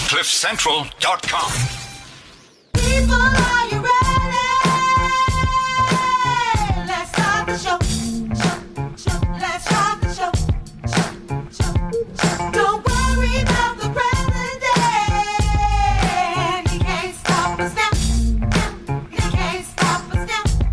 CliffCentral.com. People, are you ready? Let's start the show. Let's start the show. Don't worry about the president. He can't stop us now. He can't stop us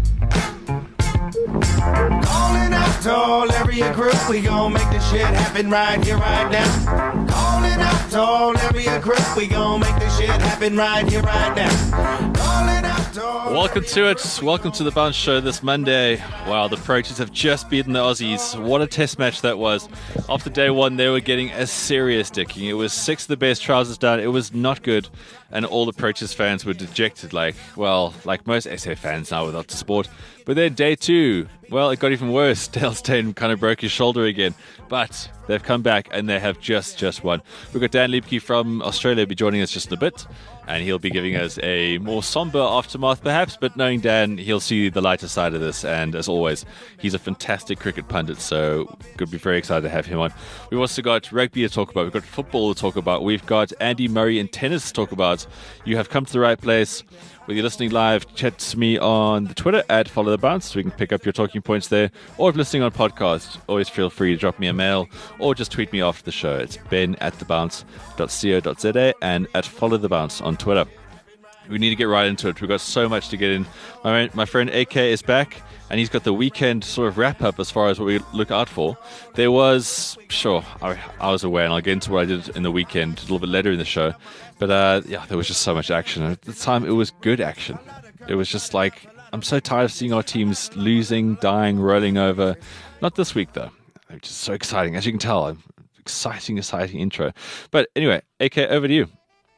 now. Calling out to all area group, we gon' make this shit happen right here, right now. Calling out to all area group, we gon' make this shit happen right here, right now. Calling out to all Welcome to it. Welcome to the Bounce Show this Monday. Wow, the Proteas have just beaten the Aussies. What a test match that was. After day one, they were getting a serious dicking. It was 6 of the best trousers down. It was not good. And all the Proteas fans were dejected, like most SA fans now without the sport. But then day two, well, it got even worse. Dale Steyn kind of broke his shoulder again. But they've come back and they have just won. We've got Dan Liebke from Australia will be joining us just in a bit. And he'll be giving us a more somber aftermath, perhaps. But knowing Dan, he'll see the lighter side of this. And as always, he's a fantastic cricket pundit. So could be very excited to have him on. We've also got rugby to talk about. We've got football to talk about. We've got Andy Murray and tennis to talk about. You have come to the right place. Whether you're listening live, chat to me on the Twitter at Follow the Bounce so we can pick up your talking points there. Or if listening on podcast, always feel free to drop me a mail or just tweet me after the show. It's ben@thebounce.co.za and at Follow the Bounce on Twitter. We need to get right into it. We've got so much to get in. My friend AK is back, and he's got the weekend sort of wrap-up as far as what we look out for. There was, I was away, and I'll get into what I did in the weekend a little bit later in the show. But, there was just so much action. And at the time, it was good action. It was just like, I'm so tired of seeing our teams losing, dying, rolling over. Not this week, though. Which is so exciting. As you can tell, exciting intro. But anyway, AK, over to you.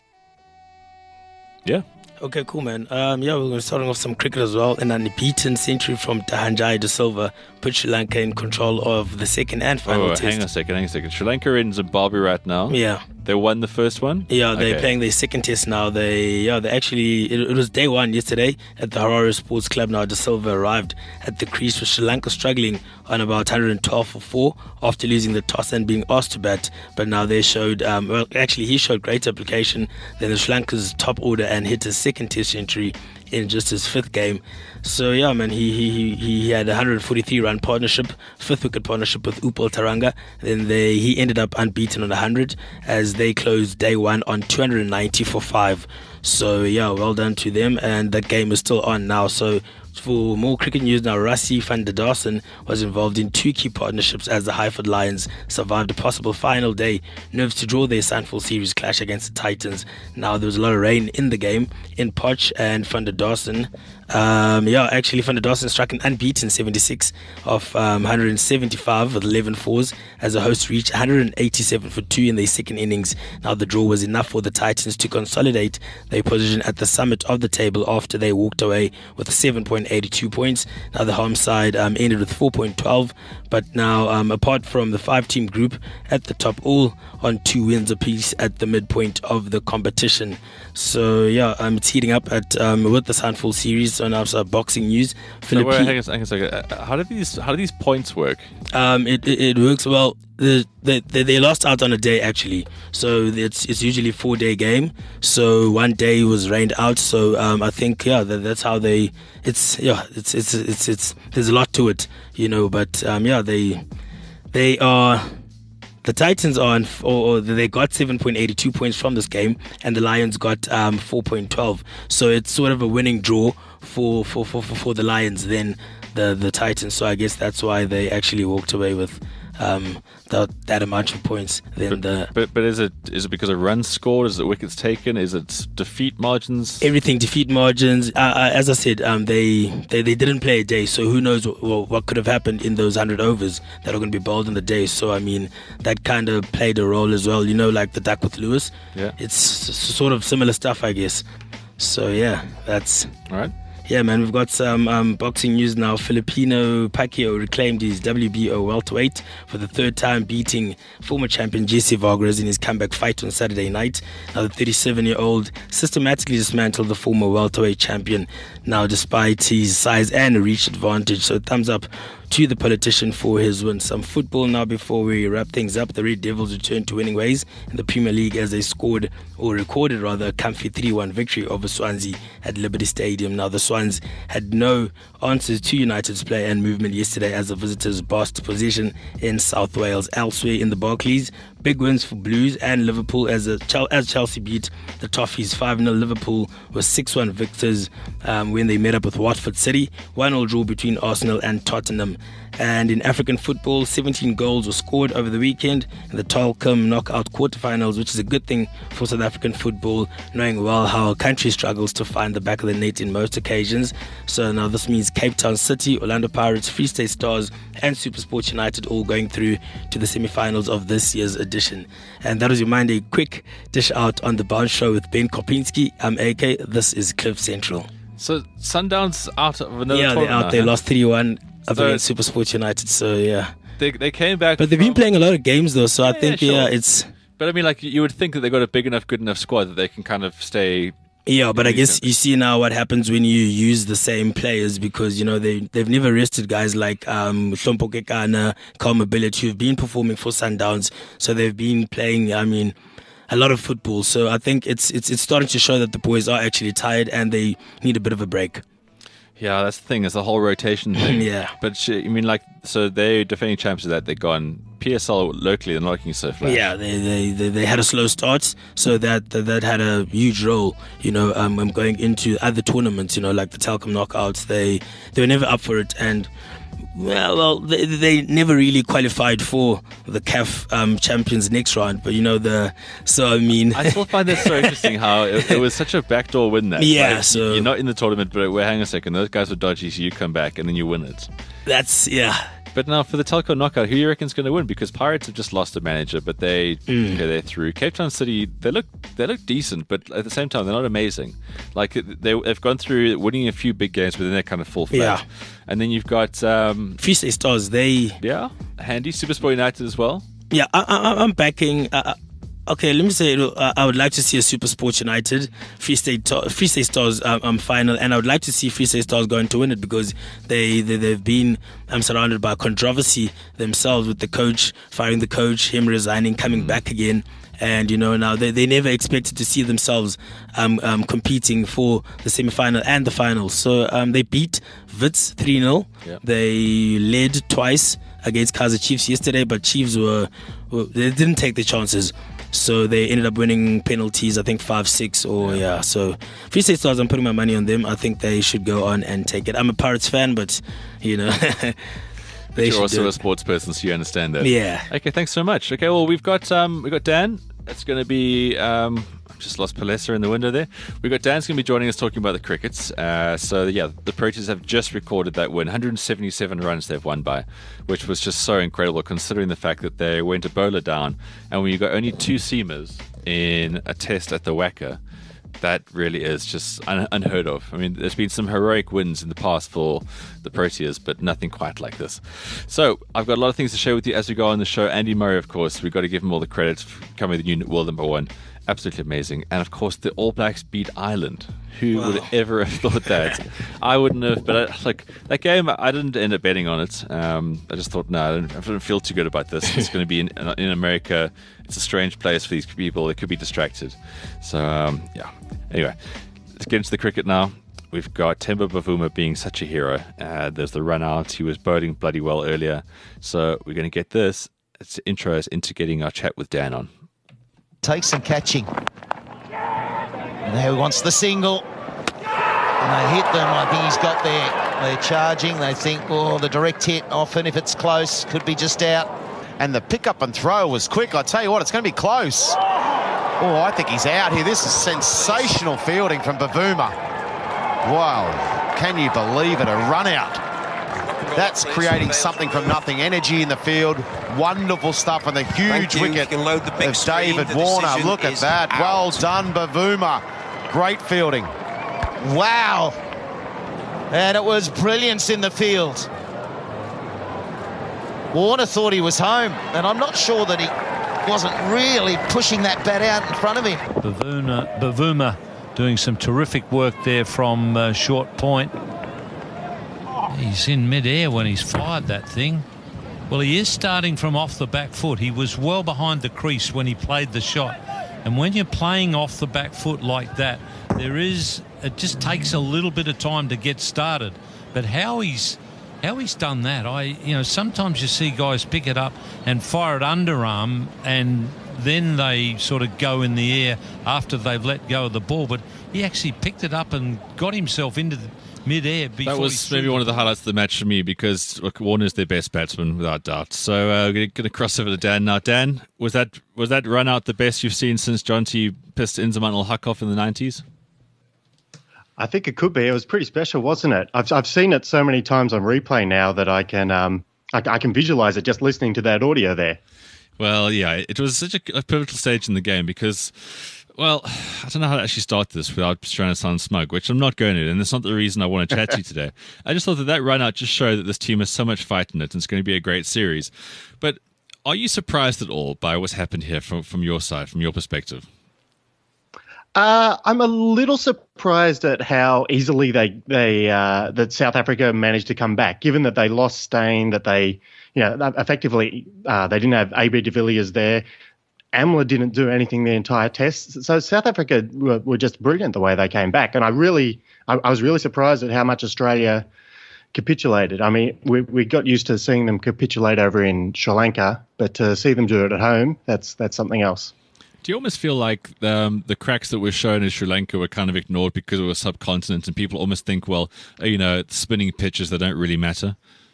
Yeah. Okay, cool, man. We're going to start off some cricket as well. An unbeaten century from Dhananjaya de Silva put Sri Lanka in control of the second and final test. Hang on a second. Sri Lanka are in Zimbabwe right now. Yeah. They won the first one? Yeah, they're playing their second test now. They actually, it was day one yesterday at the Harare Sports Club. Now, De Silva arrived at the crease with Sri Lanka struggling on about 112 for 4 after losing the toss and being asked to bat. But now they showed, he showed great application than the Sri Lanka's top order and hit his second test century in just his fifth game. So yeah, man, he had a 143-run partnership, 5th wicket partnership with Upal Taranga. Then he ended up unbeaten on 100 as they closed day one on 290 for 5. So yeah, well done to them, and that game is still on now. So for more cricket news now, Rassie van der Dussen was involved in 2 key partnerships as the Highford Lions survived a possible final day nerves to draw their Sandford series clash against the Titans. Now there was a lot of rain in the game in Poch, and van der Dussen van der Dussen struck an unbeaten 76 of 175 with 11 fours as the hosts reached 187 for 2 in their second innings. Now the draw was enough for the Titans to consolidate their position at the summit of the table after they walked away with 7.82 points. Now the home side ended with 4.12, but now apart from the 5-team group at the top, all on 2 wins apiece at the midpoint of the competition. So yeah, it's heating up at with the Sandford series. So now some boxing news. Hang on a second. How do these points work? It works well. They lost out on a day actually, so it's usually 4-day game. So one day was rained out. So I think that's how they. It's there's a lot to it, But they are. The Titans are they got 7.82 points from this game, and the Lions got 4.12. So it's sort of a winning draw for the Lions than the Titans. So I guess that's why they actually walked away with that amount of points. But is it because of runs scored? Is it wickets taken? Is it defeat margins? Everything, defeat margins. As I said, they didn't play a day, so who knows what could have happened in those 100 overs that are going to be bowled in the day. So I mean, that kind of played a role as well. Like the duck with Lewis. Yeah, it's sort of similar stuff, I guess. So yeah, that's all right. Yeah, man, we've got some boxing news now. Filipino Pacquiao reclaimed his WBO welterweight for the 3rd time, beating former champion Jesse Vargas in his comeback fight on Saturday night. Now, the 37-year-old systematically dismantled the former welterweight champion, now despite his size and reach advantage. So thumbs up to the politician for his win. Some football now before we wrap things up. The Red Devils returned to winning ways in the Premier League as they recorded a comfy 3-1 victory over Swansea at Liberty Stadium. Now the Swans had no answers to United's play and movement yesterday as the visitors bossed possession in South Wales. Elsewhere in the Barclays, big wins for Blues and Liverpool as Chelsea beat the Toffees 5-0. Liverpool was 6-1 victors when they met up with Watford City. 1-1 draw between Arsenal and Tottenham. And in African football, 17 goals were scored over the weekend in the Telkom knockout quarterfinals, which is a good thing for South African football, knowing well how our country struggles to find the back of the net in most occasions. So now this means Cape Town City, Orlando Pirates, Free State Stars and SuperSport United all going through to the semi-finals of this year's edition. And that was your Monday quick dish out on The Bounce Show with Ben Kopinski. I'm AK. This is Cliff Central. So Sundowns out of another Yeah, tournament they're out. now, They huh? lost 3-1 up So- against SuperSport United. So yeah, They came back, but they've been playing a lot of games though. So I Yeah, think sure. it's. But I mean, like you would think that they got a big enough, good enough squad that they can kind of stay. Yeah, but I guess Decent. you see now what happens when you use the same players, because they've never rested guys like Hlompo Kekana, Kalma Billet, who've been performing for Sundowns, so they've been playing a lot of football. So I think it's starting to show that the boys are actually tired and they need a bit of a break. Yeah, that's the thing. It's the whole rotation thing. Yeah. But so they're defending champions of that. They're gone. PSL locally, they're not looking so flat. Yeah, they had a slow start, so that had a huge role. Going into other tournaments, like the Telkom knockouts, they were never up for it, and well, they never really qualified for the CAF Champions next round. But I still find that so interesting how it was such a backdoor win. That Yeah, like, so- you're not in the tournament, but hang a second, those guys were dodgy, so you come back and then you win it. yeah. But now for the Telco knockout, who do you reckon is going to win? Because Pirates have just lost a manager, but they're through. Cape Town City, they look decent, but at the same time they're not amazing. Like they've gone through winning a few big games, but then they kind of fall flat. Yeah. And then you've got Free State Stars, handy SuperSport United as well. Yeah, I'm backing. Okay, let me say I would like to see a SuperSport United Free State Stars final, and I would like to see Free State Stars going to win it because they've been surrounded by controversy themselves with the coach firing the coach, him resigning, coming back again. And now they never expected to see themselves competing for the semi-final and the final. So they beat Wits 3-0. Yep. They led twice against Kaizer Chiefs yesterday, but Chiefs they didn't take their chances. So they ended up winning penalties, I think 5-6 So Free State Stars, I'm putting my money on them. I think they should go on and take it. I'm a Pirates fan, but they You're should also do a it. sports person, so you understand that. Yeah. Okay, thanks so much. Okay, well we've got Dan. That's going to be just lost Palesa in the window there. We've got Dan's going to be joining us talking about the crickets. The Proteas have just recorded that win, 177 runs they've won by, which was just so incredible considering the fact that they went a bowler down, and when you got only 2 seamers in a test at the Wacker, that really is just unheard of. I mean, there's been some heroic wins in the past for the Proteas, but nothing quite like this. So I've got a lot of things to share with you as we go on the show. Andy Murray, of course, we've got to give him all the credit for becoming the new world number 1. Absolutely amazing. And of course, the All Blacks beat Ireland. Who would ever have thought that? I wouldn't have. But that game, I didn't end up betting on it. I just thought, no, I don't feel too good about this. It's going to be in America. It's a strange place for these people. They could be distracted. So, Anyway, let's get into the cricket now. We've got Temba Bavuma being such a hero. There's the run out. He was bowling bloody well earlier. So we're going to get this. Let's intro us into getting our chat with Dan on. Takes some catching. And now he wants the single. And they hit them. I think he's got they're charging. They think, the direct hit, often if it's close, could be just out. And the pick-up and throw was quick. I tell you what, it's going to be close. Oh, I think he's out here. This is sensational fielding from Bavuma. Wow, can you believe it? A run out. That's creating something from nothing. Energy in the field. Wonderful stuff on the huge wicket load the big of screen. David The Warner. decision Look at is that. out. Well done, Bavuma. Great fielding. Wow. And it was brilliance in the field. Warner thought he was home, and I'm not sure that he wasn't really pushing that bat out in front of him. Bavuma doing some terrific work there from short point. He's in mid-air when he's fired that thing. Well, he is starting from off the back foot. He was well behind the crease when he played the shot. And when you're playing off the back foot like that, it just takes a little bit of time to get started. But how he's done that, sometimes you see guys pick it up and fire it underarm, and then they sort of go in the air after they've let go of the ball. But he actually picked it up and got himself into the mid-air before. That was maybe one of the highlights of the match for me, because look, Warner's their best batsman without doubt. So we're going to cross over to Dan now. Dan, was that run out the best you've seen since Jonty pissed Inzamam ul-Haq off in the 90s? I think it could be. It was pretty special, wasn't it? I've seen it so many times on replay now that I can visualize it just listening to that audio there. Well, yeah, it was such a pivotal stage in the game because, well, I don't know how to actually start this without trying to sound smug, which I'm not going to, and that's not the reason I want to chat to you today. I just thought that run out just showed that this team has so much fight in it, and it's going to be a great series. But are you surprised at all by what's happened here from your side, from your perspective? I'm a little surprised at how easily that South Africa managed to come back, given that they lost Steyn, that they, effectively they didn't have AB de Villiers there. Amla didn't do anything the entire test. So South Africa were just brilliant the way they came back. And I was really surprised at how much Australia capitulated. I mean, we got used to seeing them capitulate over in Sri Lanka, but to see them do it at home, that's something else. Do you almost feel like the cracks that were shown in Sri Lanka were kind of ignored because it was subcontinent, and people almost think, well, spinning pitches, they don't really matter?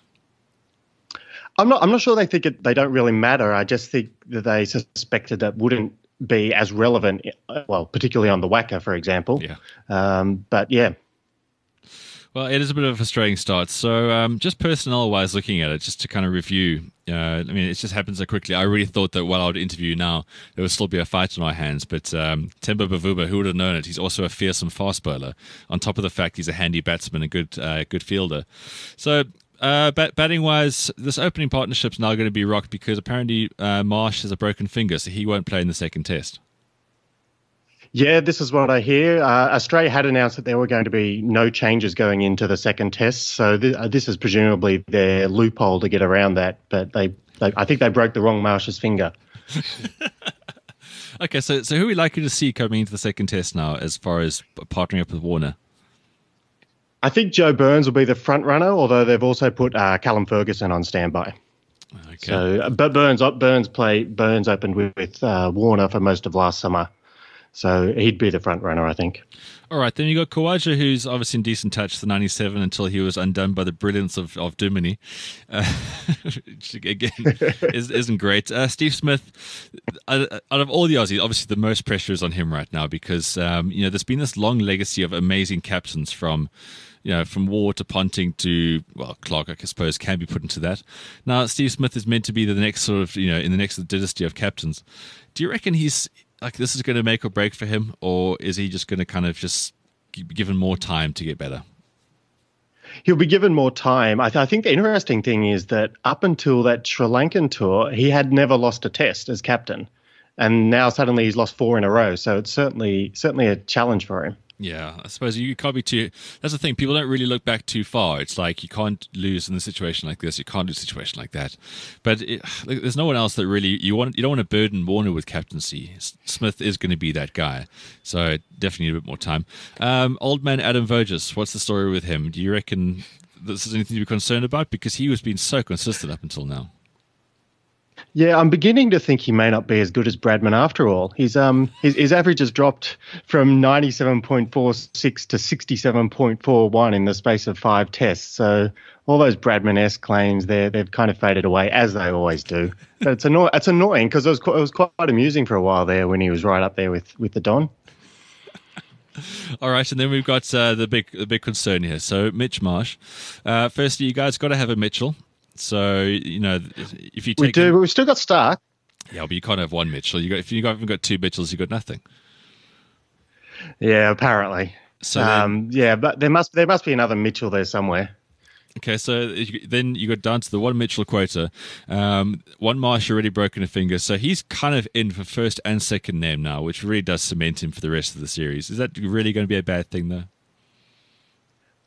I'm not sure they think they don't really matter. I just think that they suspected that wouldn't be as relevant, well, particularly on the WACA, for example. Yeah. But yeah. Well, it is a bit of a frustrating start. So just personnel-wise, looking at it, just to kind of review, it just happens so quickly. I really thought that while I would interview now, there would still be a fight on our hands. But Temba Bavuma, who would have known it? He's also a fearsome fast bowler, on top of the fact he's a handy batsman, a good fielder. So batting-wise, this opening partnership's now going to be rocked because apparently Marsh has a broken finger, so he won't play in the second test. Yeah, this is what I hear. Australia had announced that there were going to be no changes going into the second test, so this is presumably their loophole to get around that. But I think they broke the wrong Marsh's finger. Okay, so who are we likely to see coming into the second test now, as far as partnering up with Warner? I think Joe Burns will be the front runner, although they've also put Callum Ferguson on standby. Okay. So, but Burns opened with Warner for most of last summer. So he'd be the front runner, I think. All right, then you got Khawaja, who's obviously in decent touch to 97 until he was undone by the brilliance of Dumini, which again isn't great. Steve Smith, out of all the Aussies, obviously the most pressure is on him right now because there's been this long legacy of amazing captains from Ward to Ponting to, well, Clark, I suppose, can be put into that. Now, Steve Smith is meant to be the next sort of, in the next dynasty of captains. Do you reckon he's this is going to make or break for him, or is he just going to kind of just be given more time to get better? He'll be given more time. I think the interesting thing is that up until that Sri Lankan tour, he had never lost a test as captain, and now suddenly he's lost 4 in a row. So it's certainly a challenge for him. Yeah, I suppose you can't be too. That's the thing. People don't really look back too far. It's like you can't lose in a situation like this. You can't lose a situation like that. But there's no one else that really you don't want to burden Warner with captaincy. Smith is going to be that guy, so definitely need a bit more time. Old man Adam Voges, what's the story with him? Do you reckon this is anything to be concerned about? Because he was being so consistent up until now. Yeah, I'm beginning to think he may not be as good as Bradman after all. His average has dropped from 97.46 to 67.41 in the space of 5 tests. So all those Bradman-esque claims, they've kind of faded away, as they always do. But it's annoying because it was quite amusing for a while there when he was right up there with the Don. All right, and then we've got the big concern here. So Mitch Marsh. Firstly, you guys got to have a Mitchell. So, if you take... We've still got Stark. Yeah, but you can't have one Mitchell. If you haven't got 2 Mitchells, you've got nothing. Yeah, apparently. So but there must be another Mitchell there somewhere. Okay, so then you got down to the 1 Mitchell quota. 1 Marsh already broken a finger, so he's kind of in for first and second name now, which really does cement him for the rest of the series. Is that really going to be a bad thing, though?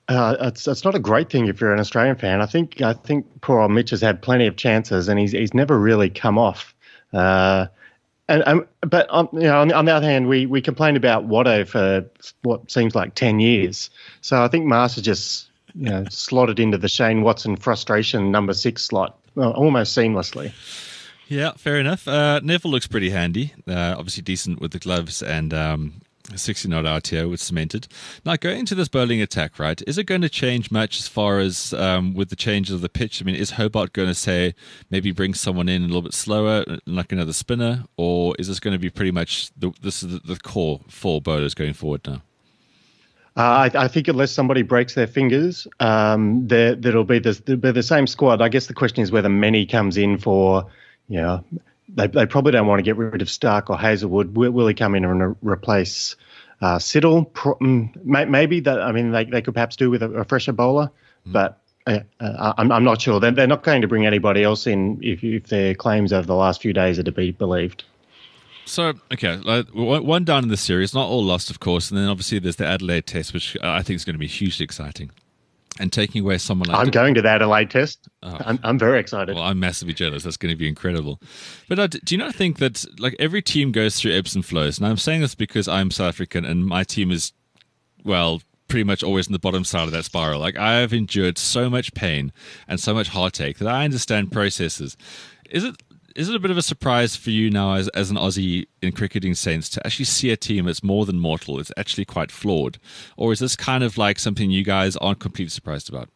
It's not a great thing if you're an Australian fan. I think poor old Mitch has had plenty of chances, and he's never really come off. But on the other hand, we complained about Watto for what seems like 10 years. So I think Mars has just slotted into the Shane Watson frustration number 6 slot almost seamlessly. Yeah, fair enough. Neville looks pretty handy. Obviously decent with the gloves and 60-knot RTO with cemented. Now, going into this bowling attack, right, is it going to change much as far as with the changes of the pitch? I mean, is Hobart going to say maybe bring someone in a little bit slower, like another spinner, or is this going to be pretty much this is the core 4 bowlers going forward now? I think unless somebody breaks their fingers, there'll be the same squad. I guess the question is whether Many comes in for, they probably don't want to get rid of Stark or Hazelwood. Will he come in and replace Siddle? Maybe that. I mean, they could perhaps do with a fresher bowler, but I'm not sure. They're not going to bring anybody else in if their claims over the last few days are to be believed. So, okay, one down in the series, not all lost, of course, and then obviously there's the Adelaide Test, which I think is going to be hugely exciting. And taking away someone like... I'm going to the Adelaide Test. I'm very excited. Well, I'm massively jealous. That's going to be incredible. But do you not think that every team goes through ebbs and flows? And I'm saying this because I'm South African and my team is, pretty much always in the bottom side of that spiral. I have endured so much pain and so much heartache that I understand processes. Is it a bit of a surprise for you now as an Aussie in cricketing sense to actually see a team that's more than mortal, it's actually quite flawed? Or is this kind of like something you guys aren't completely surprised about?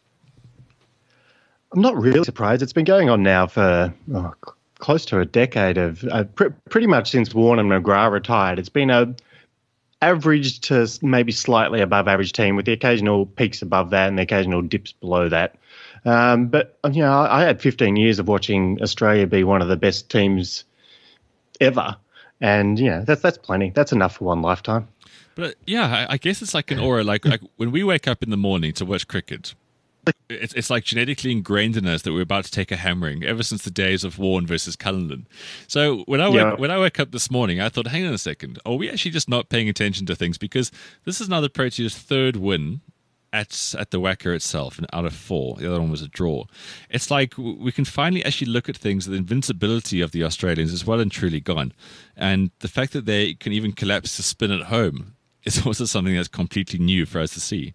I'm not really surprised. It's been going on now for close to a decade of pretty much since Warne and McGrath retired. It's been a average to maybe slightly above average team with the occasional peaks above that and the occasional dips below that. But, I had 15 years of watching Australia be one of the best teams ever. And, that's plenty. That's enough for one lifetime. But, I guess it's like an aura. Like when we wake up in the morning to watch cricket, it's like genetically ingrained in us that we're about to take a hammering ever since the days of Warne versus Cullinan. So when I woke up this morning, I thought, hang on a second. Are we actually just not paying attention to things? Because this is now the Proteas' 3rd win at the WACA itself, and out of 4. The other one was a draw. It's like we can finally actually look at things. The invincibility of the Australians is well and truly gone. And the fact that they can even collapse the spin at home is also something that's completely new for us to see.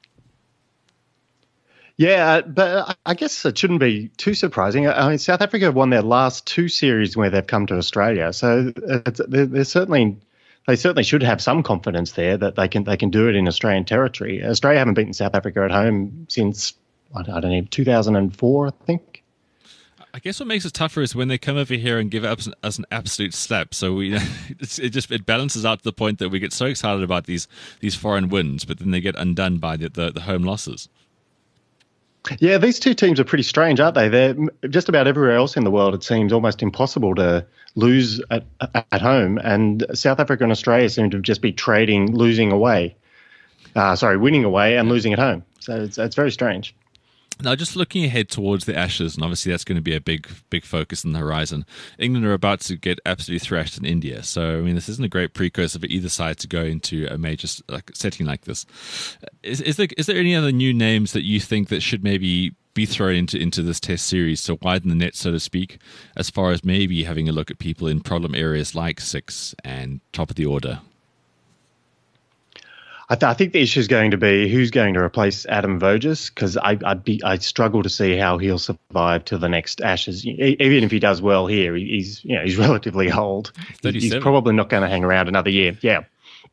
Yeah, but I guess it shouldn't be too surprising. I mean, South Africa have won their last 2 series where they've come to Australia. So they're certainly... They certainly should have some confidence there that they can do it in Australian territory. Australia haven't beaten South Africa at home since, I don't know, 2004, I think. I guess what makes it tougher is when they come over here and give us an absolute slap. So it balances out to the point that we get so excited about these foreign wins, but then they get undone by the home losses. Yeah, these two teams are pretty strange, aren't they? They're just about everywhere else in the world. It seems almost impossible to lose at home, and South Africa and Australia seem to just be winning away and losing at home. So it's very strange. Now, just looking ahead towards the Ashes, and obviously that's going to be a big focus on the horizon. England are about to get absolutely thrashed in India. So, I mean, this isn't a great precursor for either side to go into a major setting like this. Is there any other new names that you think that should maybe be thrown into this test series to widen the net, so to speak, as far as maybe having a look at people in problem areas like 6 and top of the order? I think the issue is going to be who's going to replace Adam Voges, because I struggle to see how he'll survive to the next Ashes. Even if he does well here, he's relatively old. He's probably not going to hang around another year. Yeah.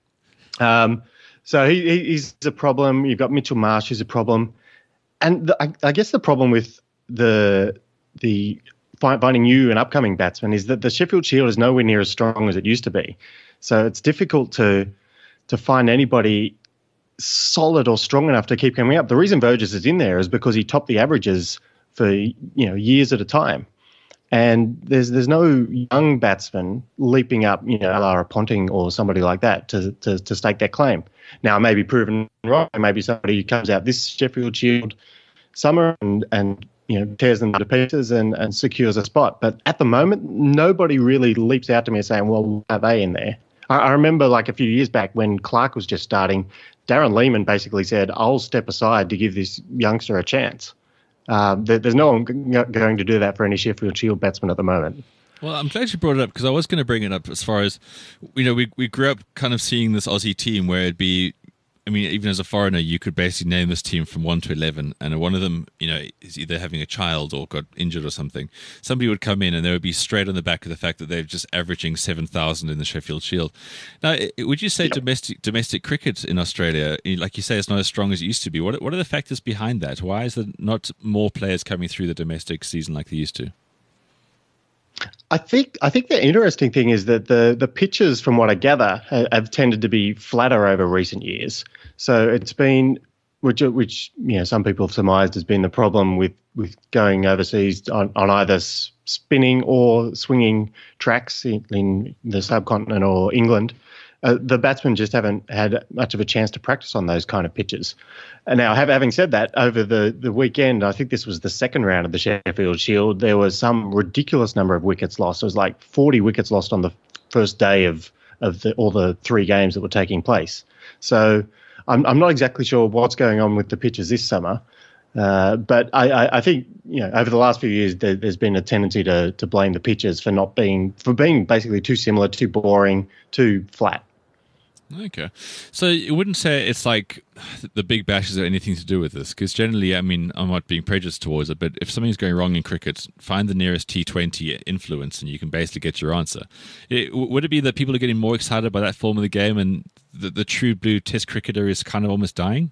So he's a problem. You've got Mitchell Marsh, who's a problem, and I guess the problem with the finding new and upcoming batsmen is that the Sheffield Shield is nowhere near as strong as it used to be. So it's difficult to find anybody solid or strong enough to keep coming up. The reason Voges is in there is because he topped the averages for years at a time, and there's no young batsman leaping up, Lara Ponting or somebody like that to stake that claim. Now, it may be proven wrong. Maybe somebody who comes out this Sheffield Shield summer and tears them to pieces and secures a spot. But at the moment, nobody really leaps out to me saying, well, why are they in there? I remember like a few years back when Clark was just starting, Darren Lehman basically said, I'll step aside to give this youngster a chance. There's no one going to do that for any Sheffield Shield batsman at the moment. Well, I'm glad you brought it up because I was going to bring it up as far as, we grew up kind of seeing this Aussie team where it'd be, I mean, even as a foreigner, you could basically name this team from 1 to 11, and one of them, is either having a child or got injured or something. Somebody would come in and they would be straight on the back of the fact that they're just averaging 7,000 in the Sheffield Shield. Now, would you say domestic cricket in Australia, like you say, it's not as strong as it used to be? What are the factors behind that? Why is there not more players coming through the domestic season like they used to? I think the interesting thing is that the pitches, from what I gather, have tended to be flatter over recent years. So it's been, which some people have surmised has been the problem with going overseas on either spinning or swinging tracks in the subcontinent or England. The batsmen just haven't had much of a chance to practice on those kind of pitches. And now, having said that, over the weekend, I think this was the second round of the Sheffield Shield, there was some ridiculous number of wickets lost. It was like 40 wickets lost on the first day of all the 3 games that were taking place. So I'm not exactly sure what's going on with the pitches this summer. But I think over the last few years there's been a tendency to blame the pitches for being basically too similar, too boring, too flat. Okay. So you wouldn't say it's like the big bashes have anything to do with this? Because generally, I mean, I'm not being prejudiced towards it, but if something's going wrong in cricket, find the nearest T20 influence and you can basically get your answer. Would it be that people are getting more excited by that form of the game and the true blue test cricketer is kind of almost dying?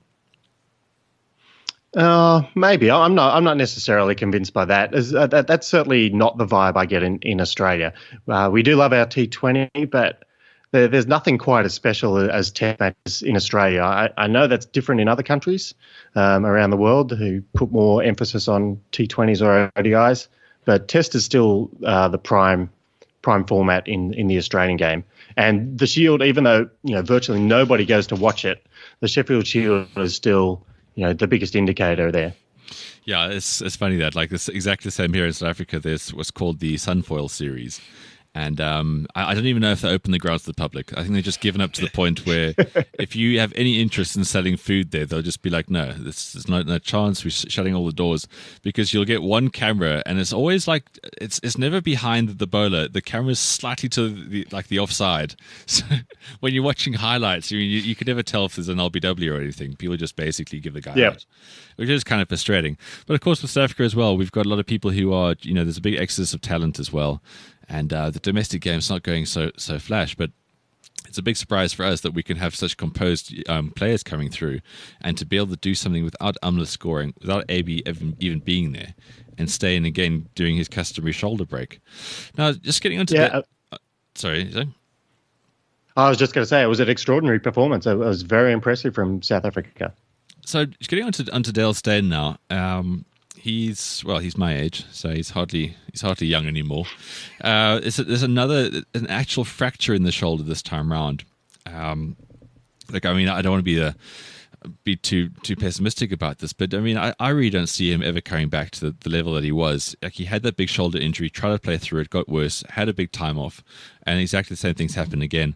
Maybe. I'm not necessarily convinced by that. That's certainly not the vibe I get in Australia. We do love our T20, but there's nothing quite as special as Test matches in Australia. I know that's different in other countries around the world who put more emphasis on T20s or ODIs, but Test is still the prime format in the Australian game. And the Shield, even though virtually nobody goes to watch it, the Sheffield Shield is still the biggest indicator there. Yeah, it's funny that like this exactly the same here in South Africa. There's what's called the Sunfoil series. And I don't even know if they open the grounds to the public. I think they've just given up to the point where if you have any interest in selling food there, they'll just be like, no, there's no chance. We're shutting all the doors, because you'll get one camera and it's always like it's never behind the bowler. The camera's slightly to the offside. So when you're watching highlights, you can never tell if there's an LBW or anything. People just basically give the guy out, which is kind of frustrating. But of course, with South Africa as well, we've got a lot of people who are, there's a big exodus of talent as well. And the domestic game's not going so flash, but it's a big surprise for us that we can have such composed players coming through, and to be able to do something without Umla scoring, without AB even being there, and stay in again doing his customary shoulder break. Now, just getting onto that. Sorry. I was just going to say it was an extraordinary performance. It was very impressive from South Africa. So, just getting onto Dale Steyn now. He's my age, so he's hardly young anymore. There's an actual fracture in the shoulder this time round. I don't want to be too pessimistic about this, but I mean, I really don't see him ever coming back to the level that he was. Like, he had that big shoulder injury, tried to play through it, got worse, had a big time off, and exactly the same things happened again.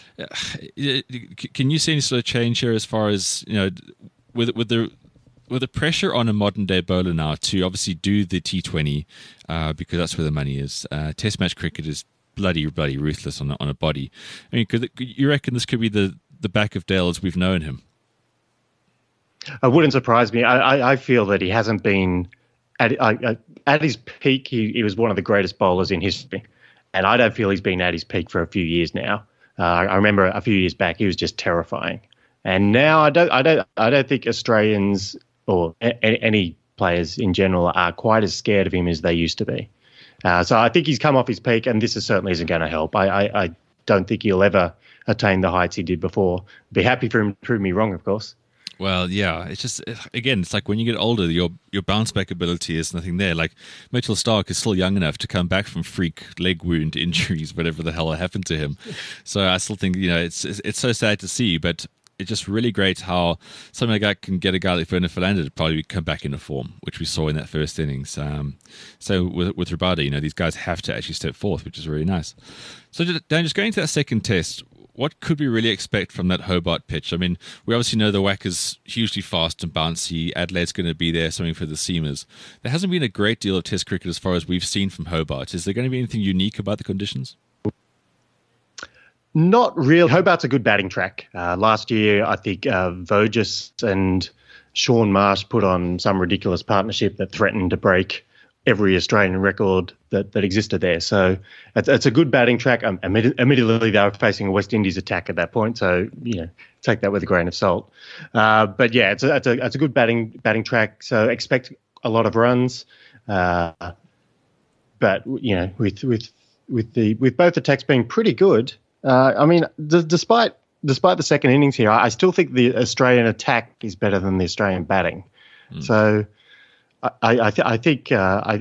Can you see any sort of change here as far as with the pressure on a modern-day bowler now to obviously do the T20 because that's where the money is? Test match cricket is bloody ruthless on a body. I mean, you reckon this could be the back of Dale as we've known him? It wouldn't surprise me. I feel that he hasn't been at his peak. He was one of the greatest bowlers in history, and I don't feel he's been at his peak for a few years now. I remember a few years back he was just terrifying, and now I don't think Australians or any players in general are quite as scared of him as they used to be. So I think he's come off his peak, and this certainly isn't going to help. I don't think he'll ever attain the heights he did before. Be happy for him to prove me wrong, of course. Well, yeah, it's just, again, it's like when you get older, your bounce back ability is nothing there. Like, Mitchell Starc is still young enough to come back from freak leg wound injuries, whatever the hell happened to him. So I still think, it's so sad to see, but it's just really great how something like that can get a guy like Werner Philander to probably come back into form, which we saw in that first innings. So with Rabada, these guys have to actually step forth, which is really nice. So Dan, just going to that second test, what could we really expect from that Hobart pitch? I mean, we obviously know the whack is hugely fast and bouncy. Adelaide's going to be there, something for the seamers. There hasn't been a great deal of Test cricket as far as we've seen from Hobart. Is there going to be anything unique about the conditions? Not real. Hobart's a good batting track. Last year, I think Voges and Sean Marsh put on some ridiculous partnership that threatened to break every Australian record that existed there. So it's a good batting track. Admittedly, they were facing a West Indies attack at that point, so take that with a grain of salt. But yeah, it's a good batting track. So expect a lot of runs. But with both attacks being pretty good, despite the second innings here, I still think the Australian attack is better than the Australian batting. So I think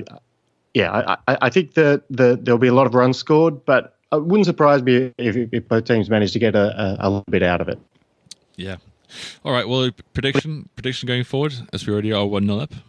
that there'll be a lot of runs scored, but it wouldn't surprise me if both teams manage to get a little bit out of it. Yeah. All right. Well, prediction going forward, as we already are 1-0 up.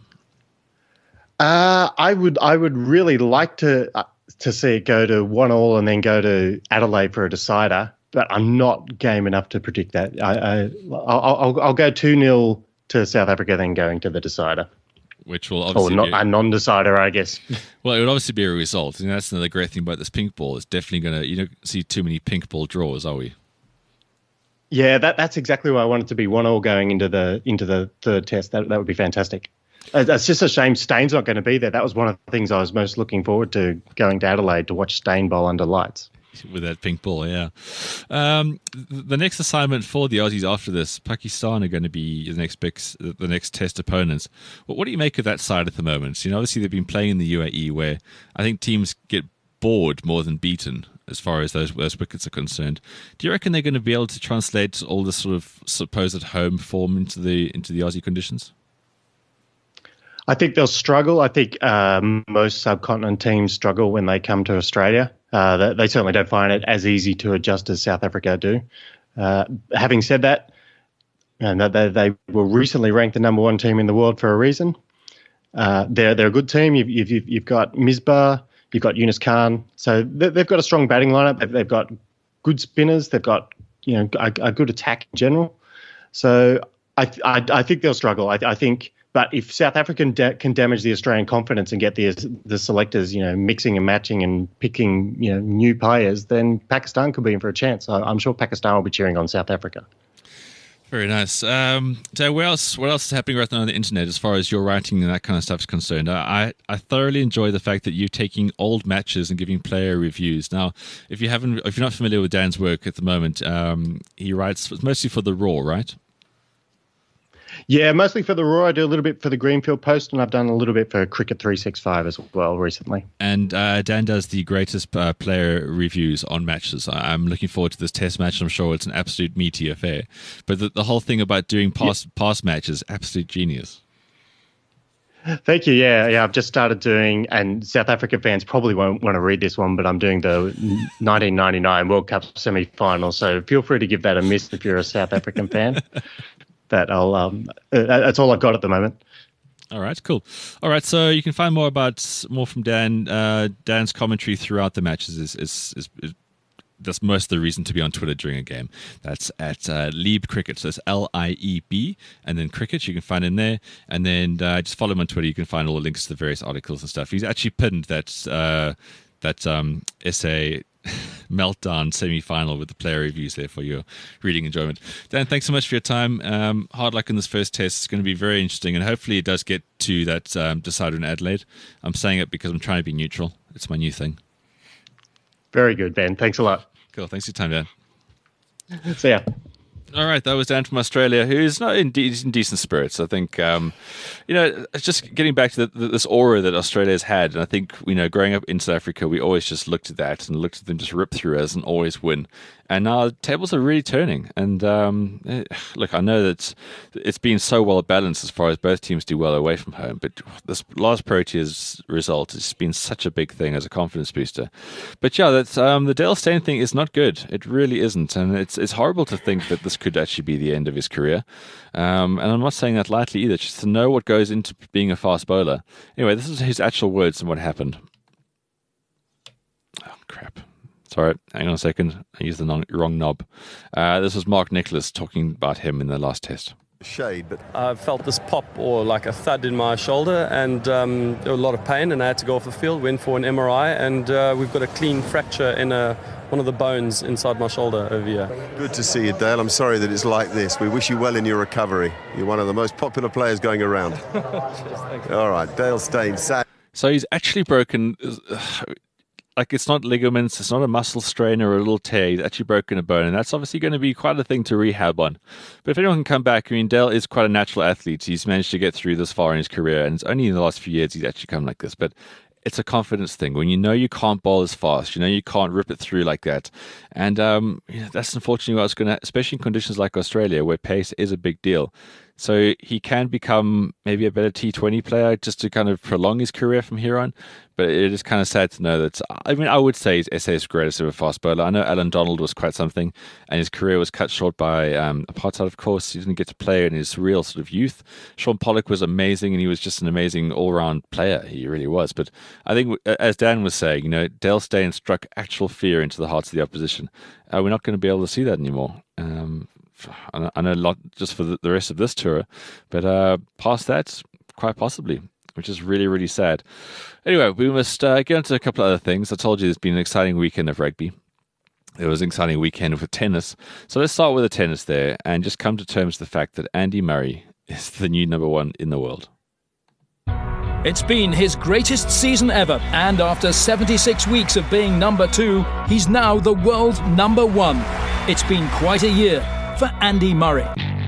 I would really like to see it go to 1-1 and then go to Adelaide for a decider, but I'm not game enough to predict that. I'll go 2-0 to South Africa, then going to the decider. Which will obviously be a non-decider, I guess. Well, it would obviously be a result. And that's another great thing about this pink ball. It's definitely going to, you don't see too many pink ball draws, are we? Yeah, that's exactly why I want it to be 1-1 going into the third test. That would be fantastic. It's just a shame Staines not going to be there. That was one of the things I was most looking forward to, going to Adelaide to watch Stain bowl under lights. With that pink ball, yeah. The next assignment for the Aussies after this, Pakistan are going to be the next test opponents. Well, what do you make of that side at the moment? Obviously they've been playing in the UAE, where I think teams get bored more than beaten as far as those wickets are concerned. Do you reckon they're going to be able to translate all this sort of supposed home form into the Aussie conditions? I think they'll struggle. I think most subcontinent teams struggle when they come to Australia. They certainly don't find it as easy to adjust as South Africa do. Having said that, they were recently ranked the number one team in the world for a reason. They're a good team. You've got Misbah, you've got Yunus Khan. So they've got a strong batting lineup. They've got good spinners. They've got a good attack in general. So I think they'll struggle. I think. But if South Africa can damage the Australian confidence and get the selectors, mixing and matching and picking, new players, then Pakistan could be in for a chance. I'm sure Pakistan will be cheering on South Africa. Very nice. So what else is happening right now on the internet as far as your writing and that kind of stuff is concerned? I thoroughly enjoy the fact that you're taking old matches and giving player reviews. Now, if you're not familiar with Dan's work at the moment, he writes mostly for the Raw, right? Yeah, mostly for the Raw. I do a little bit for the Greenfield Post, and I've done a little bit for Cricket 365 as well recently. And Dan does the greatest player reviews on matches. I'm looking forward to this test match. I'm sure it's an absolute meaty affair. But the whole thing about doing past matches, absolute genius. Thank you. Yeah, I've just started doing, and South African fans probably won't want to read this one, but I'm doing the 1999 World Cup semi-final. So feel free to give that a miss if you're a South African fan. That's all I've got at the moment. All right, cool. All right, so you can find more from Dan. Dan's commentary throughout the matches is that's most of the reason to be on Twitter during a game. That's at Lieb Cricket. So it's LIEB and then Cricket. You can find him there, and then just follow him on Twitter. You can find all the links to the various articles and stuff. He's actually pinned that essay meltdown semi-final with the player reviews there for your reading enjoyment. Dan, thanks so much for your time. Hard luck in this first test. It's going to be very interesting, and hopefully it does get to that decider in Adelaide. I'm saying it because I'm trying to be neutral. It's my new thing. Very good, Ben. Thanks a lot. Cool. Thanks for your time, Dan. See ya. All right, that was Dan from Australia, who's not in decent spirits. I think, it's just getting back to this aura that Australia's had. And I think, growing up in South Africa, we always just looked at that and looked at them just rip through us and always win. And now the tables are really turning. And look, I know that it's been so well balanced as far as both teams do well away from home. But this last Proteas result has been such a big thing as a confidence booster. But yeah, that's the Dale Steyn thing is not good. It really isn't. And it's horrible to think that this could actually be the end of his career. And I'm not saying that lightly either. Just to know what goes into being a fast bowler. Anyway, this is his actual words and what happened. Oh, crap. Sorry, hang on a second. I used the wrong knob. This was Mark Nicholas talking about him in the last test. Shade, but I felt this pop or like a thud in my shoulder, and there was a lot of pain, and I had to go off the field, went for an MRI, and we've got a clean fracture in one of the bones inside my shoulder over here. Good to see you, Dale. I'm sorry that it's like this. We wish you well in your recovery. You're one of the most popular players going around. Cheers, all right, Dale Steyn. So he's actually broken... Like, it's not ligaments, it's not a muscle strain or a little tear. He's actually broken a bone, and that's obviously going to be quite a thing to rehab on. But if anyone can come back, I mean, Dale is quite a natural athlete. He's managed to get through this far in his career, and it's only in the last few years he's actually come like this. But it's a confidence thing. When you know you can't bowl as fast, you know you can't rip it through like that. And that's unfortunately what's going to, especially in conditions like Australia, where pace is a big deal. So he can become maybe a better T20 player just to kind of prolong his career from here on. But it is kind of sad to know that, I mean, I would say he's SA's greatest ever fast bowler. I know Alan Donald was quite something, and his career was cut short by apartheid, of course. He didn't get to play in his real sort of youth. Sean Pollock was amazing, and he was just an amazing all-round player. He really was. But I think, as Dan was saying, you know, Dale Steyn struck actual fear into the hearts of the opposition. We're not going to be able to see that anymore. I know a lot just for the rest of this tour, but past that, quite possibly, which is really, really sad. Anyway, we must get into a couple of other things. I told you there's been an exciting weekend of rugby. There was an exciting weekend with tennis. So let's start with the tennis there and just come to terms with the fact that Andy Murray is the new number one in the world. It's been his greatest season ever, and after 76 weeks of being number 2, he's now the world number 1. It's been quite a year for Andy Murray.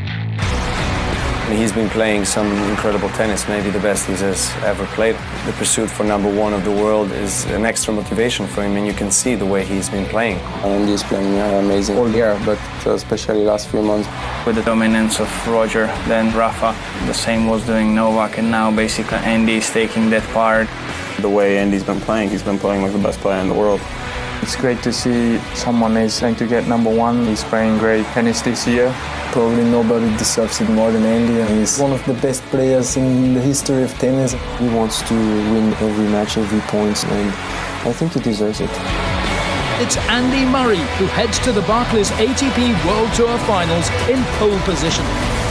He's been playing some incredible tennis, maybe the best he's ever played. The pursuit for number 1 of the world is an extra motivation for him, and you can see the way he's been playing. Andy is playing amazing all year, but especially last few months. With the dominance of Roger, then Rafa, the same was doing Novak, and now basically Andy is taking that part. The way Andy's been playing, he's been playing like the best player in the world. It's great to see someone is trying to get number 1. He's playing great tennis this year. Probably nobody deserves it more than Andy. He's one of the best players in the history of tennis. He wants to win every match, every point, and I think he deserves it. It's Andy Murray who heads to the Barclays ATP World Tour Finals in pole position.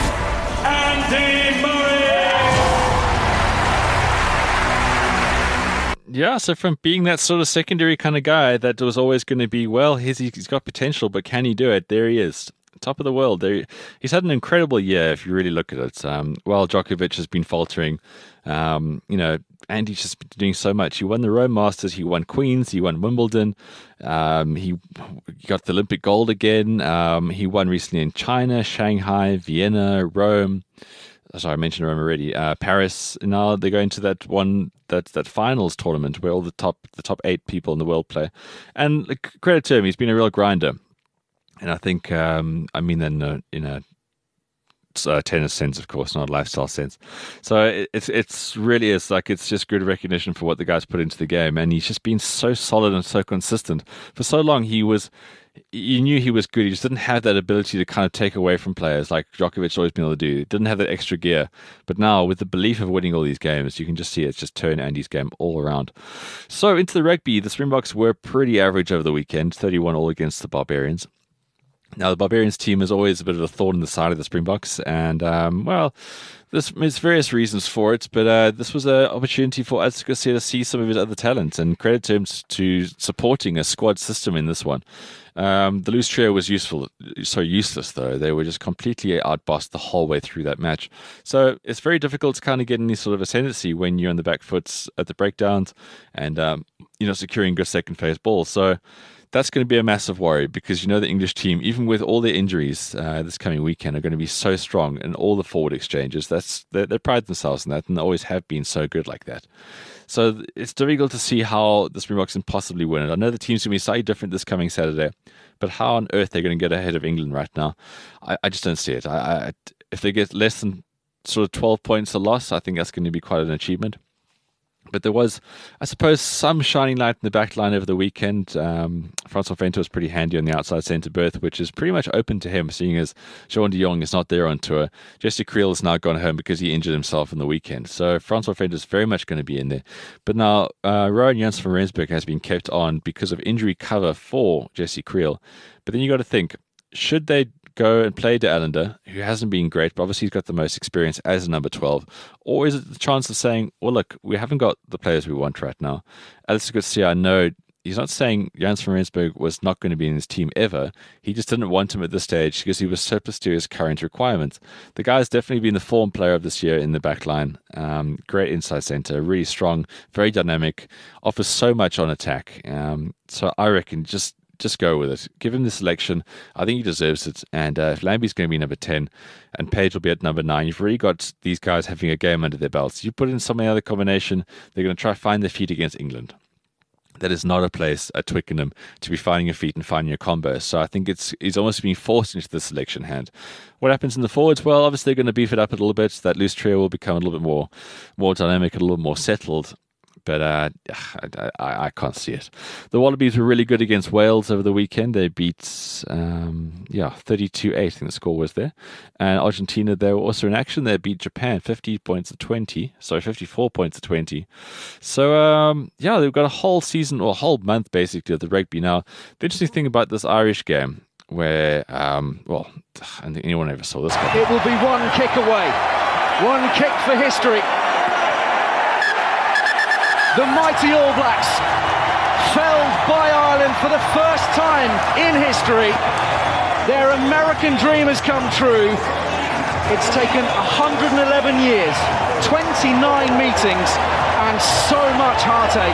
Andy Murray! Yeah, so from being that sort of secondary kind of guy that was always going to be, well, he's got potential, but can he do it? There he is. Top of the world. He's had an incredible year if you really look at it. While Djokovic has been faltering, Andy's just been doing so much. He won the Rome Masters, he won Queens, he won Wimbledon, he got the Olympic gold again. He won recently in China, Shanghai, Vienna, Rome. Sorry, I mentioned Rome already. Paris. Now they're going to that finals tournament where all the top 8 people in the world play. And credit to him, he's been a real grinder. And I think, I mean that in a tennis sense, of course, not a lifestyle sense. So it's really is like, it's just good recognition for what the guy's put into the game. And he's just been so solid and so consistent. For so long, you knew he was good. He just didn't have that ability to kind of take away from players like Djokovic always been able to do. He didn't have that extra gear. But now, with the belief of winning all these games, you can just see it's just turned Andy's game all around. So into the rugby, the Springboks were pretty average over the weekend, 31 all against the Barbarians. Now, the Barbarians team is always a bit of a thorn in the side of the Springboks, and, there's various reasons for it, but this was an opportunity for Alex Garcia to see some of his other talents, and credit to him to supporting a squad system in this one. The loose trio was useless, though. They were just completely outbossed the whole way through that match. So it's very difficult to kind of get any sort of ascendancy when you're on the back foot at the breakdowns and, securing good second phase balls. So that's going to be a massive worry because the English team, even with all their injuries this coming weekend, are going to be so strong in all the forward exchanges. They pride themselves in that, and they always have been so good like that. So it's difficult to see how the Springboks can possibly win it. I know the team's going to be slightly different this coming Saturday, but how on earth they're going to get ahead of England right now, I just don't see it. If they get less than sort of 12 points a loss, I think that's going to be quite an achievement. But there was, I suppose, some shining light in the back line over the weekend. Francois Venter was pretty handy on the outside centre berth, which is pretty much open to him, seeing as Jean de Jong is not there on tour. Jesse Creel has now gone home because he injured himself in the weekend. So Francois Venter is very much going to be in there. But now Rowan Janssen from Rensburg has been kept on because of injury cover for Jesse Creel. But then you got to think, should they go and play De Allender, who hasn't been great, but obviously he's got the most experience as a number 12? Or is it the chance of saying, well, look, we haven't got the players we want right now? Alistair Coetzee, I know he's not saying Jans van Rensburg was not going to be in his team ever. He just didn't want him at this stage because he was surplus to his current requirements. The guy's definitely been the form player of this year in the back line. Great inside centre, really strong, very dynamic, offers so much on attack. So I reckon just go with it. Give him the selection. I think he deserves it. And if Lambie's going to be number 10 and Page will be at number 9, you've already got these guys having a game under their belts. You put in some other combination, they're going to try to find their feet against England. That is not a place at Twickenham to be finding your feet and finding your combo. So I think he's almost being forced into the selection hand. What happens in the forwards? Well, obviously they're going to beef it up a little bit. That loose trio will become a little bit more dynamic, a little more settled. But I can't see it. The Wallabies were really good against Wales over the weekend. They beat 32-8, I think the score was there. And Argentina, they were also in action. They beat Japan 54 points to 20. So, they've got a whole season or a whole month, basically, of the rugby. Now, the interesting thing about this Irish game, where, I don't think anyone ever saw this one. It will be one kick away. One kick for history. The mighty All Blacks, felled by Ireland for the first time in history. Their American dream has come true. It's taken 111 years, 29 meetings, and so much heartache.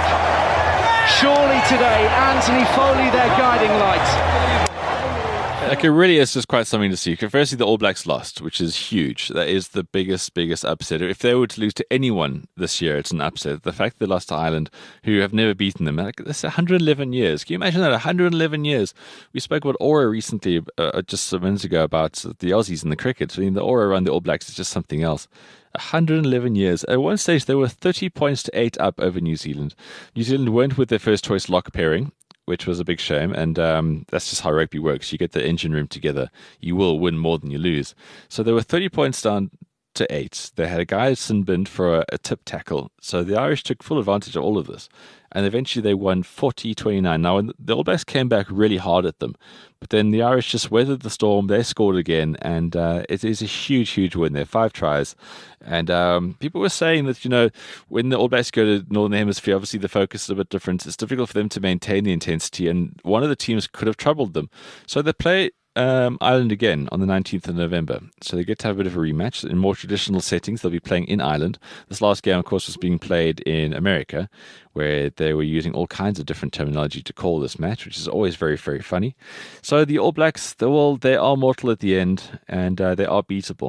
Surely today, Anthony Foley, their guiding light. Like, it really is just quite something to see. Firstly, the All Blacks lost, which is huge. That is the biggest upset. If they were to lose to anyone this year, it's an upset. The fact they lost to Ireland, who have never beaten them, that's 111 years. Can you imagine that? 111 years. We spoke about Aura recently, just some minutes ago, about the Aussies and the cricket. I mean, the Aura around the All Blacks is just something else. 111 years. At one stage, they were 30 points to 8 up over New Zealand. New Zealand weren't with their first choice lock pairing, which was a big shame, and that's just how rugby works. You get the engine room together, you will win more than you lose. So they were 30 points down to 8. They had a guy sin-binned for a tip tackle, so the Irish took full advantage of all of this, and eventually they won 40-29. Now, the All Blacks came back really hard at them, but then the Irish just weathered the storm. They scored again, and it is a huge win. They're 5 tries. And people were saying that, when the All Blacks go to Northern Hemisphere, obviously the focus is a bit different. It's difficult for them to maintain the intensity, and one of the teams could have troubled them. So they play Ireland again on the 19th of November. So they get to have a bit of a rematch. In more traditional settings, they'll be playing in Ireland. This last game, of course, was being played in America, where they were using all kinds of different terminology to call this match, which is always very, very funny. So the All Blacks, they are mortal at the end, and they are beatable.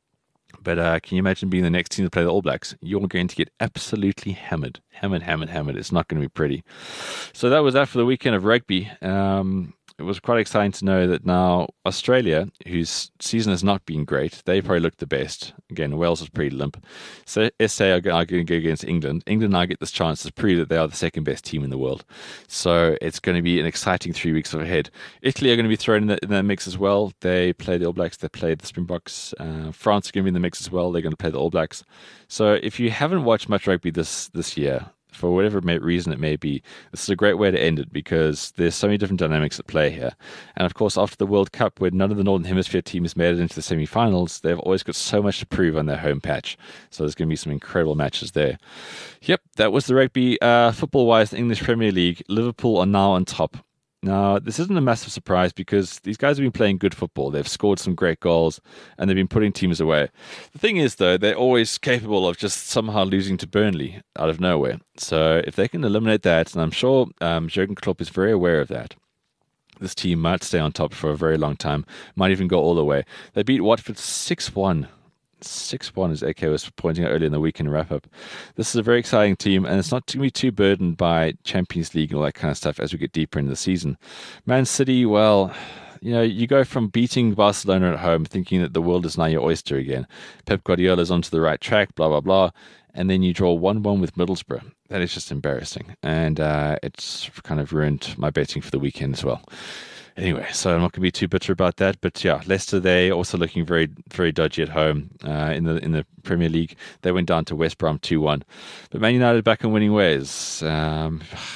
But can you imagine being the next team to play the All Blacks? You're going to get absolutely hammered. It's not going to be pretty. So that was that for the weekend of rugby. It was quite exciting to know that now Australia, whose season has not been great, they probably look the best. Again, Wales was pretty limp. So SA are going to go against England. England now get this chance to prove that they are the second best team in the world. So it's going to be an exciting 3 weeks ahead. Italy are going to be thrown in that mix as well. They play the All Blacks. They play the Springboks. France are going to be in the mix as well. They're going to play the All Blacks. So if you haven't watched much rugby this year, for whatever reason it may be, this is a great way to end it because there's so many different dynamics at play here. And of course, after the World Cup, where none of the Northern Hemisphere teams made it into the semi-finals, they've always got so much to prove on their home patch. So there's going to be some incredible matches there. Yep, that was the rugby. Football-wise, the English Premier League, Liverpool are now on top. Now, this isn't a massive surprise because these guys have been playing good football. They've scored some great goals and they've been putting teams away. The thing is, though, they're always capable of just somehow losing to Burnley out of nowhere. So if they can eliminate that, and I'm sure Jurgen Klopp is very aware of that, this team might stay on top for a very long time, might even go all the way. They beat Watford 6-1. 6-1, as AK was pointing out earlier in the weekend wrap-up. This is a very exciting team, and it's not going to be too burdened by Champions League and all that kind of stuff as we get deeper into the season. Man City, well, you go from beating Barcelona at home, thinking that the world is now your oyster again. Pep Guardiola's onto the right track, blah, blah, blah. and then you draw 1-1 with Middlesbrough. That is just embarrassing, and it's kind of ruined my betting for the weekend as well. Anyway, so I'm not going to be too bitter about that, but yeah, Leicester, they also looking very, very dodgy at home in the Premier League. They went down to West Brom 2-1, but Man United back in winning ways. I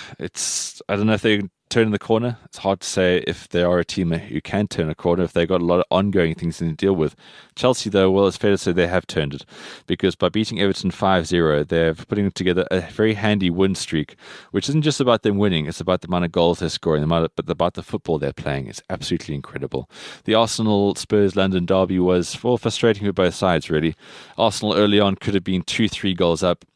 don't know if they turn the corner. It's hard to say if they are a team who can turn a corner, if they've got a lot of ongoing things to deal with. Chelsea, though, well, it's fair to say they have turned it, because by beating Everton 5-0, they're putting together a very handy win streak, which isn't just about them winning, it's about the amount of goals they're scoring, but about the football they're playing. It's absolutely incredible. The Arsenal-Spurs-London derby was frustrating for both sides, really. Arsenal early on could have been 2-3 goals up,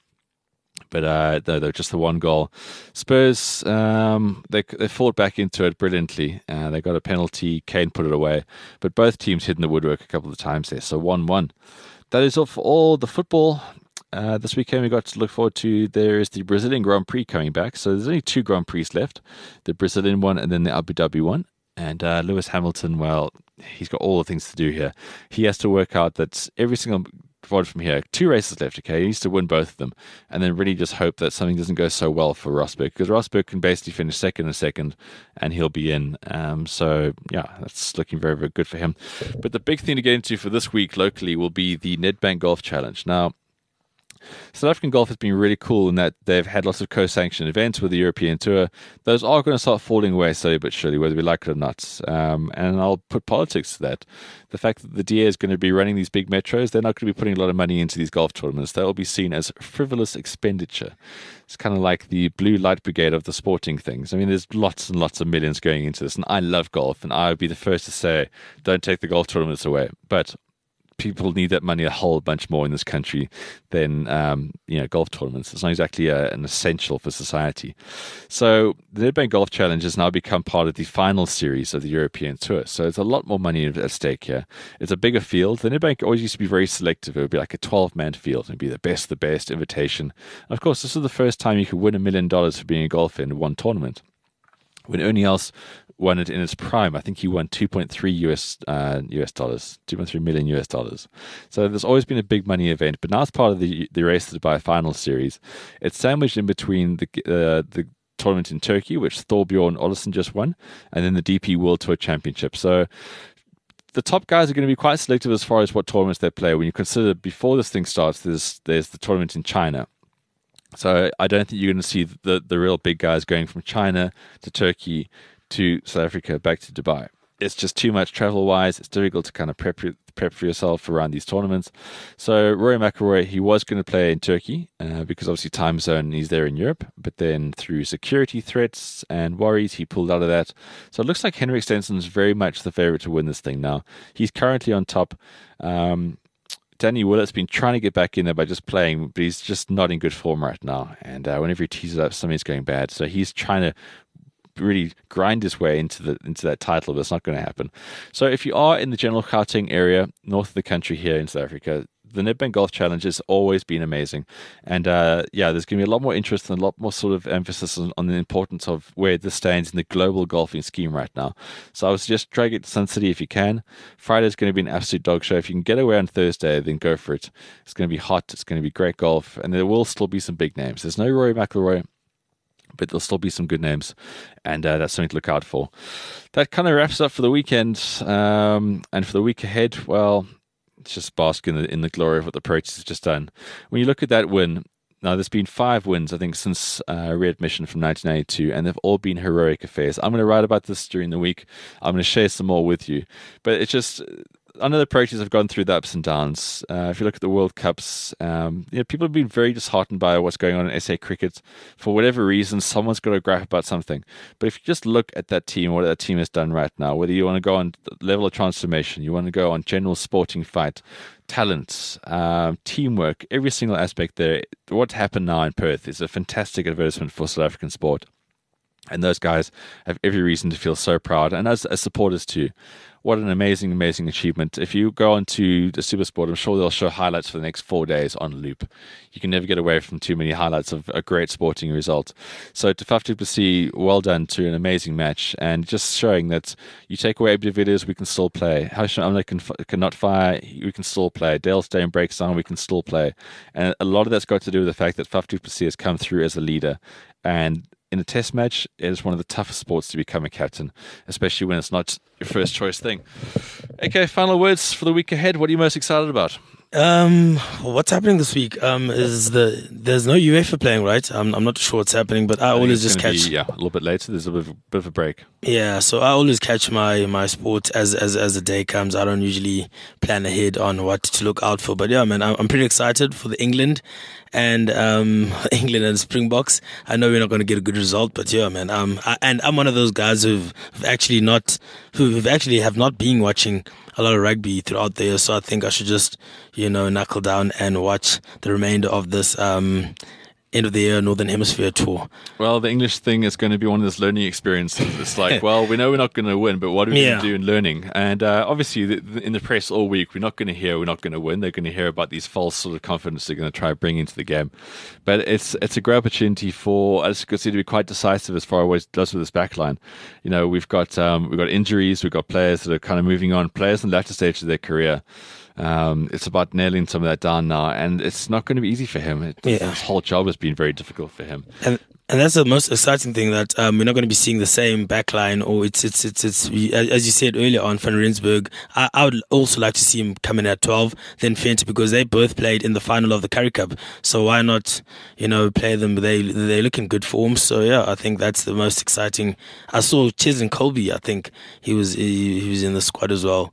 but they're just the one goal. Spurs, they fought back into it brilliantly. They got a penalty, Kane put it away, but both teams hit in the woodwork a couple of times there, so 1-1. That is all for all the football. This weekend we got to look forward to, there is the Brazilian Grand Prix coming back, so there's only 2 Grand Prix left, the Brazilian one and then the Abu Dhabi one. And Lewis Hamilton, well, he's got all the things to do here. He has to work out that every single from here, 2 races left, okay? He needs to win both of them, and then really just hope that something doesn't go so well for Rosberg, because Rosberg can basically finish second, and he'll be in. So, yeah, that's looking very, very good for him. But the big thing to get into for this week locally will be the Nedbank Golf Challenge. Now, South African golf has been really cool in that they've had lots of co-sanctioned events with the European Tour. Those are going to start falling away slowly but surely, whether we like it or not. And I'll put politics to that. The fact that the DA is going to be running these big metros, they're not going to be putting a lot of money into these golf tournaments. They will be seen as frivolous expenditure. It's kind of like the blue light brigade of the sporting things. I mean, there's lots and lots of millions going into this, and I love golf, and I would be the first to say, don't take the golf tournaments away. But people need that money a whole bunch more in this country than golf tournaments. It's not exactly an essential for society. So the Nedbank Golf Challenge has now become part of the final series of the European Tour. So it's a lot more money at stake here. It's a bigger field. The Nedbank always used to be very selective. It would be like a 12-man field. It would be the best invitation. And of course, this is the first time you could win $1 million for being a golfer in one tournament. When Ernie Els won it in its prime, I think he won $2.3 million. So there's always been a big money event, but now it's part of the Race to Dubai final series. It's sandwiched in between the tournament in Turkey, which Thorbjorn Olesen just won, and then the DP World Tour Championship. So the top guys are going to be quite selective as far as what tournaments they play. When you consider before this thing starts, there's the tournament in China. So I don't think you're going to see the real big guys going from China to Turkey to South Africa back to Dubai. It's just too much travel-wise. It's difficult to kind of prep for yourself around these tournaments. So Rory McIlroy, he was going to play in Turkey because obviously time zone, he's there in Europe. But then through security threats and worries, he pulled out of that. So it looks like Henrik Stenson's very much the favorite to win this thing now. He's currently on top. Danny Willett's been trying to get back in there by just playing, but he's just not in good form right now. And whenever he tees it up, something's going bad. So he's trying to really grind his way into that title, but it's not going to happen. So if you are in the general Gauteng area, north of the country here in South Africa, the Nedbank Golf Challenge has always been amazing. And there's going to be a lot more interest and a lot more sort of emphasis on the importance of where this stands in the global golfing scheme right now. So I would suggest drag it to Sun City if you can. Friday's going to be an absolute dog show. If you can get away on Thursday, then go for it. It's going to be hot. It's going to be great golf. And there will still be some big names. There's no Rory McIlroy, but there'll still be some good names, and that's something to look out for. That kind of wraps up for the weekend, and for the week ahead, well, it's just bask in the glory of what the Proteas has just done. When you look at that win, now there's been 5 wins, I think, since readmission from 1992, and they've all been heroic affairs. I'm going to write about this during the week. I'm going to share some more with you, but it's just, I know the Proteas have gone through the ups and downs. If you look at the World Cups, people have been very disheartened by what's going on in SA cricket. For whatever reason, someone's got to graph about something. But if you just look at that team, what that team has done right now, whether you want to go on level of transformation, you want to go on general sporting fight, talent, teamwork, every single aspect there, what happened now in Perth is a fantastic advertisement for South African sport. And those guys have every reason to feel so proud, and as supporters too. What an amazing, amazing achievement. If you go onto the Supersport, I'm sure they'll show highlights for the next 4 days on loop. You can never get away from too many highlights of a great sporting result. So to Faf du Plessis, well done to an amazing match, and just showing that you take away Abdi Villiers, we can still play. Hashim Amla cannot fire, we can still play. Dale Steyn breaks down, we can still play. And a lot of that's got to do with the fact that Faf du Plessis has come through as a leader, and in a test match, it is one of the toughest sports to become a captain, especially when it's not your first choice thing. Okay, final words for the week ahead. What are you most excited about? What's happening this week is there's no UEFA playing, right? I'm not sure what's happening, but I always just catch. A little bit later. There's a bit of a break. Yeah, so I always catch my sport as the day comes. I don't usually plan ahead on what to look out for, but yeah, man, I'm pretty excited for the England and Springboks. I know we're not going to get a good result, but yeah, man, I'm one of those guys who've actually have not been watching a lot of rugby throughout the year, so I think I should just, knuckle down and watch the remainder of this end of the year Northern Hemisphere tour. Well, the English thing is going to be one of those learning experiences. It's like, well, we know we're not going to win, but what are we going to do in learning? And obviously, in the press all week, we're not going to win. They're going to hear about these false sort of confidence they're going to try to bring into the game. But it's a great opportunity for us to be quite decisive as far as it does with this backline. We've got injuries, we've got players that are kind of moving on, players in the latter stage of their career. It's about nailing some of that down now, and it's not going to be easy for him. His whole job has been very difficult for him. And that's the most exciting thing, that we're not going to be seeing the same backline, or it's as you said earlier on, Van Rensburg. I would also like to see him come in at 12, then Fenty, because they both played in the final of the Currie Cup. So why not, play them? They look in good form. So yeah, I think that's the most exciting. I saw Cheslin Colby. I think he was in the squad as well.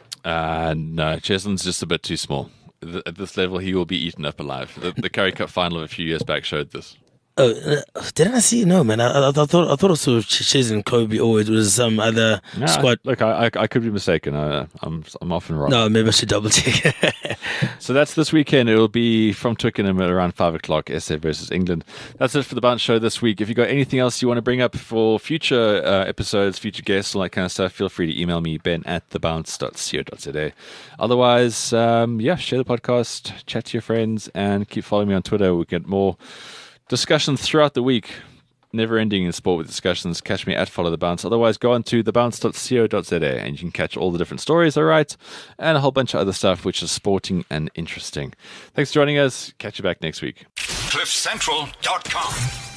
No, Cheslin's just a bit too small. At this level, he will be eaten up alive. The Currie Cup final of a few years back showed this. Oh, didn't I see? No, man. I thought I saw Cheslin Colby, or it was some other squad. Look, I could be mistaken. I'm often wrong. No, maybe I should double check. So that's this weekend. It will be from Twickenham at around 5 o'clock, SA versus England. That's it for the Bounce Show this week. If you've got anything else you want to bring up for future episodes, future guests, all that kind of stuff, feel free to email me, ben@thebounce.co.za. Otherwise, share the podcast, chat to your friends, and keep following me on Twitter. We'll get more discussions throughout the week, never ending in sport with discussions. Catch me at Follow the Bounce. Otherwise, go on to thebounce.co.za and you can catch all the different stories I write and a whole bunch of other stuff which is sporting and interesting. Thanks for joining us. Catch you back next week. CliffCentral.com